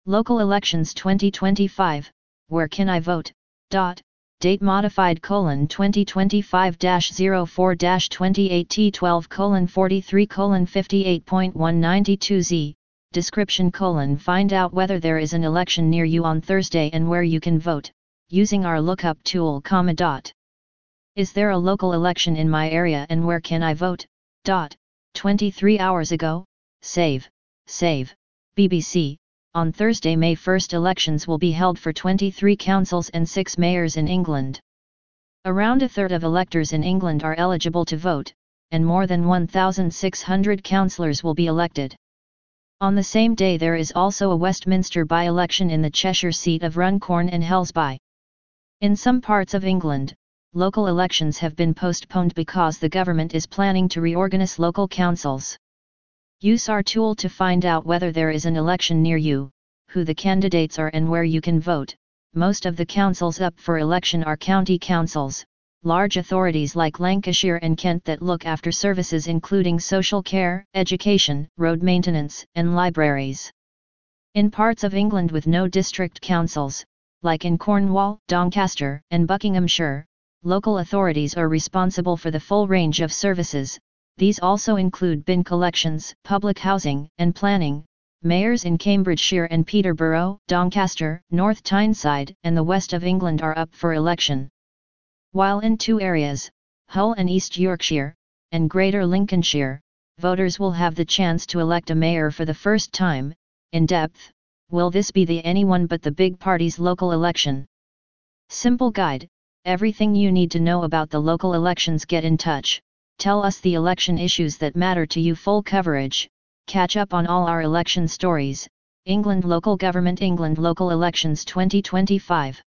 Local elections 2025, where can I vote? Date modified: 2025-04-28 T12 43 58.192Z. Description: find out whether there is an election near you on Thursday and where you can vote, using our lookup tool, Is there a local election in my area and where can I vote? 23 hours ago, save. BBC. On Thursday, May 1, elections will be held for 23 councils and 6 mayors in England. Around a third of electors in England are eligible to vote, and more than 1,600 councillors will be elected. On the same day, there is also a Westminster by-election in the Cheshire seat of Runcorn and Hellesby. In some parts of England, local elections have been postponed because the government is planning to reorganise local councils. Use our tool to find out whether there is an election near you, who the candidates are and where you can vote. Most of the councils up for election are county councils, large authorities like Lancashire and Kent that look after services including social care, education, road maintenance, and libraries. In parts of England with no district councils, like in Cornwall, Doncaster, and Buckinghamshire, local authorities are responsible for the full range of services. These also include bin collections, public housing, and planning. Mayors in Cambridgeshire and Peterborough, Doncaster, North Tyneside, and the west of England are up for election. While in 2 areas, Hull and East Yorkshire, and Greater Lincolnshire, voters will have the chance to elect a mayor for the first time. In depth, will this be the anyone but the big parties local election? Simple guide, everything you need to know about the local elections. Get in touch. Tell us the election issues that matter to you. Full coverage. Catch up on all our election stories. England Local Government, England Local Elections 2025.